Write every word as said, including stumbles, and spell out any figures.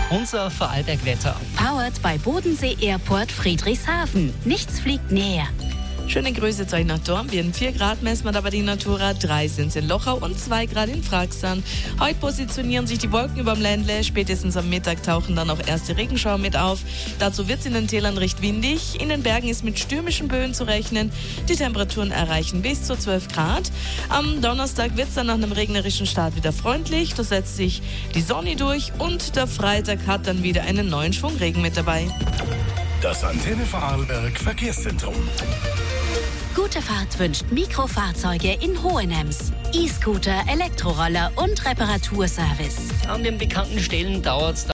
Unser Vorarlberg-Wetter. Powered bei Bodensee Airport Friedrichshafen. Nichts fliegt näher. Schöne Grüße zu euch nach Dornbirn. vier Grad messen wir da bei die Natura, drei sind in Lochau und zwei Grad in Fraxern. Heute positionieren sich die Wolken über dem Ländle. Spätestens am Mittag tauchen dann auch erste Regenschauer mit auf. Dazu wird es in den Tälern recht windig. In den Bergen ist mit stürmischen Böen zu rechnen. Die Temperaturen erreichen bis zu zwölf Grad. Am Donnerstag wird es dann nach einem regnerischen Start wieder freundlich. Da setzt sich die Sonne durch und der Freitag hat dann wieder einen neuen Schwung Regen mit dabei. Das Antenne Vorarlberg Verkehrszentrum. Gute Fahrt wünscht Mikrofahrzeuge in Hohenems. E-Scooter, Elektroroller und Reparaturservice. An den bekannten Stellen dauert es